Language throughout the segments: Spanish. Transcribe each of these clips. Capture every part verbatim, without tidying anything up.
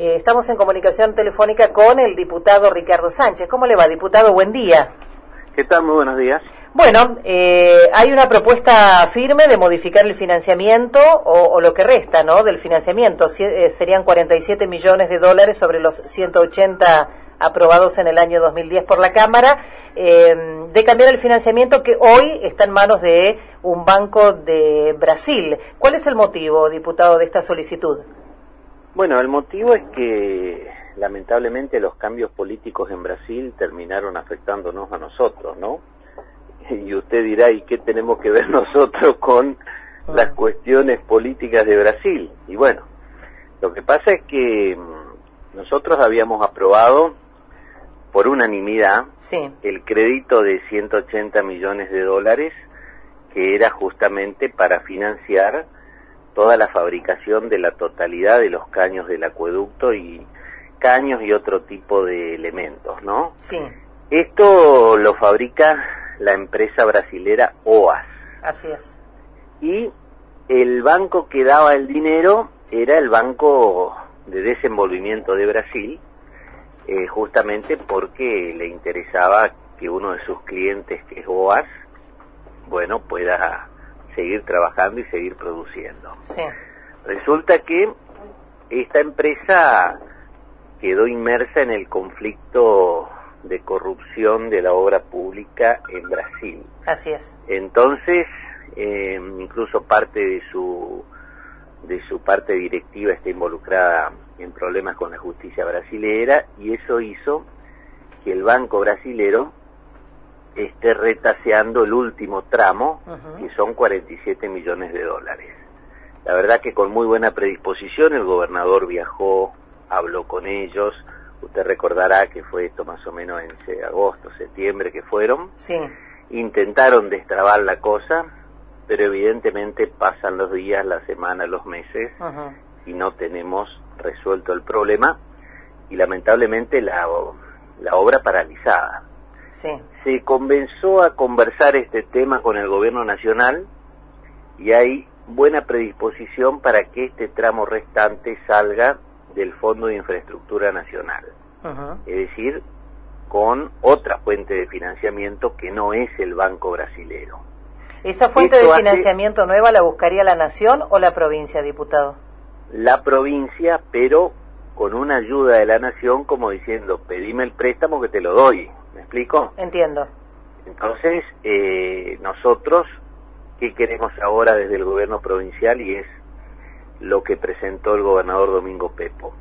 Eh, estamos en comunicación telefónica con el diputado Ricardo Sánchez. ¿Cómo le va, diputado? Buen día. ¿Qué tal? Muy buenos días. Bueno, eh, hay una propuesta firme de modificar el financiamiento o, o lo que resta, ¿no?, del financiamiento. Si, eh, serían cuarenta y siete millones de dólares sobre los ciento ochenta aprobados en el año dos mil diez por la Cámara, eh, de cambiar el financiamiento que hoy está en manos de un banco de Brasil. ¿Cuál es el motivo, diputado, de esta solicitud? Bueno, el motivo es que lamentablemente los cambios políticos en Brasil terminaron afectándonos a nosotros, ¿no? Y usted dirá, ¿y qué tenemos que ver nosotros con las cuestiones políticas de Brasil? Y bueno, lo que pasa es que nosotros habíamos aprobado por unanimidad sí. el crédito de ciento ochenta millones de dólares, que era justamente para financiar toda la fabricación de la totalidad de los caños del acueducto y caños y otro tipo de elementos, ¿no? Sí. Esto lo fabrica la empresa brasilera O A S. Así es. Y el banco que daba el dinero era el Banco de Desenvolvimiento de Brasil, eh, justamente porque le interesaba que uno de sus clientes, que es O A S, bueno, pueda seguir trabajando y seguir produciendo. Sí. Resulta que esta empresa quedó inmersa en el conflicto de corrupción de la obra pública en Brasil. Así es. Entonces, eh, incluso parte de su de su parte directiva está involucrada en problemas con la justicia brasilera, y eso hizo que el banco brasilero esté retaseando el último tramo, uh-huh. que son cuarenta y siete millones de dólares. La verdad que con muy buena predisposición el gobernador viajó, habló con ellos. Usted recordará que fue esto más o menos en agosto, septiembre que fueron. Sí. Intentaron destrabar la cosa, pero evidentemente pasan los días, las semanas, los meses, uh-huh. y no tenemos resuelto el problema, y lamentablemente la, la obra paralizada. Sí. Se comenzó a conversar este tema con el gobierno nacional y hay buena predisposición para que este tramo restante salga del Fondo de Infraestructura Nacional. Uh-huh. Es decir, con otra fuente de financiamiento que no es el Banco Brasilero. ¿Esa fuente Esto de financiamiento nueva la buscaría la Nación o la provincia, diputado? La provincia, pero con una ayuda de la Nación, como diciendo, pedime el préstamo que te lo doy. ¿Me explico? Entiendo. Entonces, eh, nosotros, ¿qué queremos ahora desde el gobierno provincial? Y es lo que presentó el gobernador Domingo Pepo.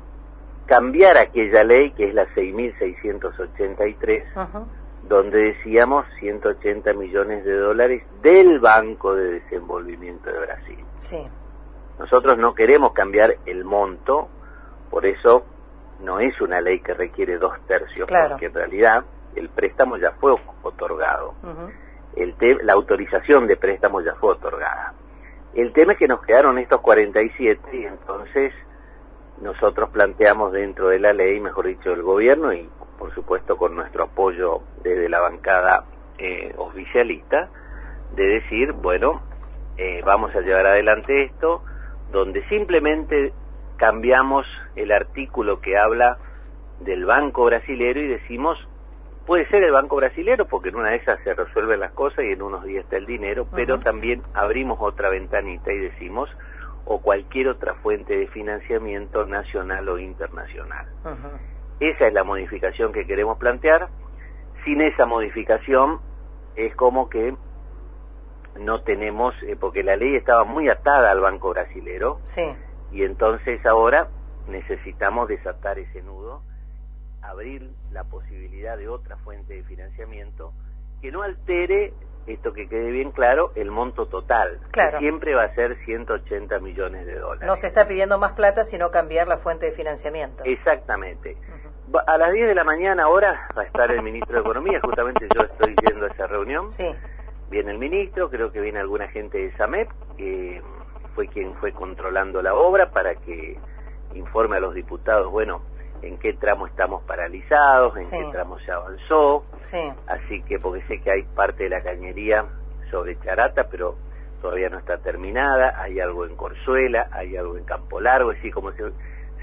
Cambiar aquella ley, que es la seis mil seiscientos ochenta y tres, uh-huh. donde decíamos ciento ochenta millones de dólares del Banco de Desenvolvimiento de Brasil. Sí. Nosotros no queremos cambiar el monto, por eso no es una ley que requiere dos tercios, claro. porque en realidad el préstamo ya fue otorgado. Uh-huh. El te- la autorización de préstamo ya fue otorgada. El tema es que nos quedaron estos cuarenta y siete, y entonces nosotros planteamos dentro de la ley, mejor dicho, del gobierno, y por supuesto con nuestro apoyo desde la bancada eh, oficialista, de decir, bueno, eh, vamos a llevar adelante esto, donde simplemente cambiamos el artículo que habla del Banco Brasilero y decimos, puede ser el Banco Brasilero, porque en una de esas se resuelven las cosas y en unos días está el dinero, uh-huh. pero también abrimos otra ventanita y decimos, o cualquier otra fuente de financiamiento nacional o internacional. Uh-huh. Esa es la modificación que queremos plantear. Sin esa modificación es como que no tenemos, eh, porque la ley estaba muy atada al Banco Brasilero, sí. y entonces ahora necesitamos desatar ese nudo, abrir la posibilidad de otra fuente de financiamiento que no altere, esto que quede bien claro, el monto total, claro. que siempre va a ser ciento ochenta millones de dólares. No se está pidiendo más plata, sino cambiar la fuente de financiamiento. Exactamente. Uh-huh. A las diez de la mañana ahora va a estar el ministro de Economía, justamente yo estoy yendo a esa reunión. Sí. Viene el ministro, creo que viene alguna gente de SAMEP, que fue quien fue controlando la obra, para que informe a los diputados, bueno, en qué tramo estamos paralizados, en sí. qué tramo se avanzó, sí. así que, porque sé que hay parte de la cañería sobre Charata, pero todavía no está terminada, hay algo en Corzuela, hay algo en Campo Largo, así como se,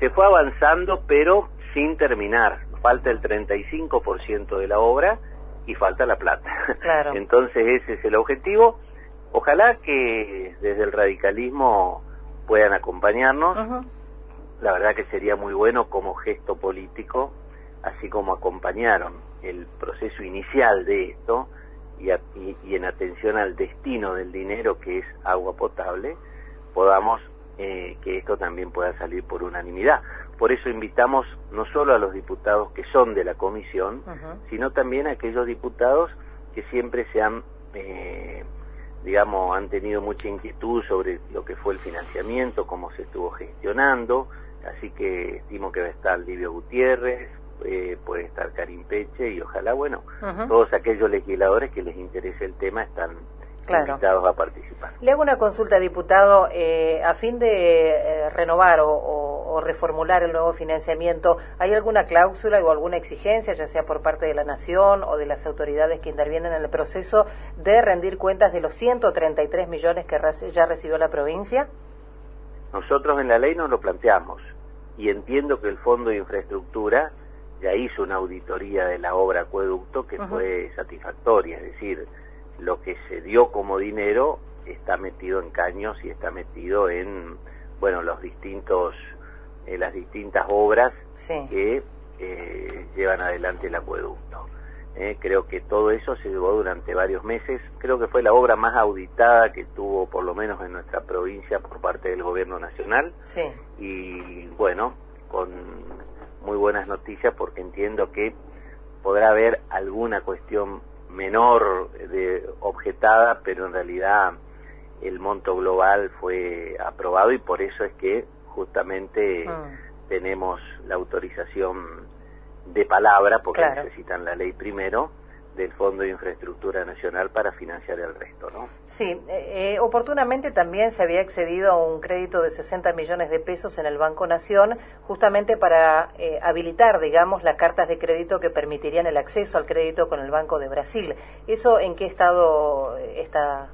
se fue avanzando, pero sin terminar. Falta el treinta y cinco por ciento de la obra y falta la plata. Claro. Entonces ese es el objetivo. Ojalá que desde el radicalismo puedan acompañarnos. Uh-huh. La verdad que sería muy bueno como gesto político, así como acompañaron el proceso inicial de esto y, a, y, y en atención al destino del dinero, que es agua potable, podamos eh, que esto también pueda salir por unanimidad. Por eso invitamos no solo a los diputados que son de la comisión, uh-huh. sino también a aquellos diputados que siempre se han, eh, digamos, han tenido mucha inquietud sobre lo que fue el financiamiento, cómo se estuvo gestionando. Así que estimo que va a estar Livio Gutiérrez, eh, puede estar Karim Peche y ojalá, bueno, uh-huh. todos aquellos legisladores que les interese el tema están claro. invitados a participar. Le hago una consulta, diputado, eh, a fin de eh, renovar o, o, o reformular el nuevo financiamiento, ¿hay alguna cláusula o alguna exigencia, ya sea por parte de la Nación o de las autoridades que intervienen en el proceso, de rendir cuentas de los ciento treinta y tres millones que ya recibió la provincia? Nosotros en la ley nos lo planteamos y entiendo que el Fondo de Infraestructura ya hizo una auditoría de la obra acueducto que uh-huh. fue satisfactoria, es decir, lo que se dio como dinero está metido en caños y está metido en, bueno, los distintos, eh, las distintas obras sí. que eh, llevan adelante el acueducto. Eh, creo que todo eso se llevó durante varios meses. Creo que fue la obra más auditada que tuvo, por lo menos en nuestra provincia, por parte del gobierno nacional. Sí. Y bueno, con muy buenas noticias, porque entiendo que podrá haber alguna cuestión menor de objetada, pero en realidad el monto global fue aprobado y por eso es que justamente mm. tenemos la autorización de palabra, porque claro. necesitan la ley primero, del Fondo de Infraestructura Nacional para financiar el resto, ¿no? Sí, eh, oportunamente también se había accedido a un crédito de sesenta millones de pesos en el Banco Nación, justamente para eh, habilitar, digamos, las cartas de crédito que permitirían el acceso al crédito con el Banco de Brasil. ¿Eso en qué estado está?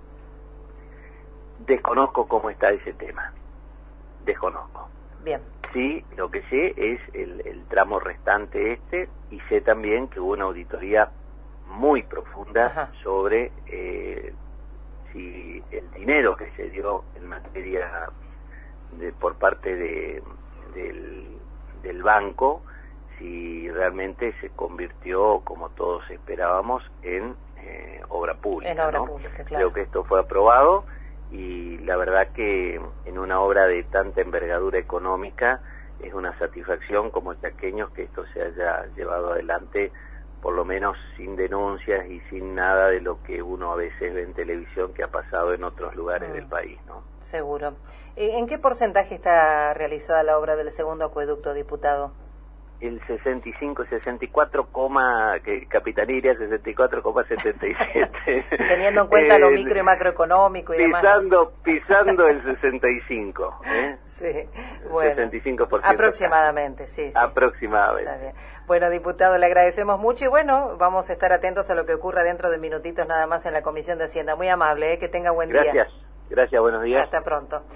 Desconozco cómo está ese tema, desconozco. Bien. Sí, lo que sé es el, el tramo restante este, y sé también que hubo una auditoría muy profunda Ajá. sobre eh, si el dinero que se dio en materia de, por parte de, del, del banco, si realmente se convirtió, como todos esperábamos, en eh, obra pública. En obra ¿no? pública, claro. Creo que esto fue aprobado. Y la verdad que en una obra de tanta envergadura económica es una satisfacción como chaqueños que esto se haya llevado adelante, por lo menos sin denuncias y sin nada de lo que uno a veces ve en televisión que ha pasado en otros lugares mm. del país, ¿no? Seguro. ¿En qué porcentaje está realizada la obra del segundo acueducto, diputado? El sesenta y cinco, sesenta y cuatro, que Capitanía sesenta y cuatro coma setenta y siete. Teniendo en cuenta eh, lo micro y macroeconómico y pisando, demás. Pisando el sesenta y cinco. ¿eh? Sí, bueno. sesenta y cinco por ciento. Aproximadamente, sí, sí. Aproximadamente. Está bien. Bueno, diputado, le agradecemos mucho y bueno, vamos a estar atentos a lo que ocurra dentro de minutitos nada más en la Comisión de Hacienda. Muy amable, ¿eh? Que tenga buen Gracias. día. Gracias, Gracias, buenos días. Hasta pronto.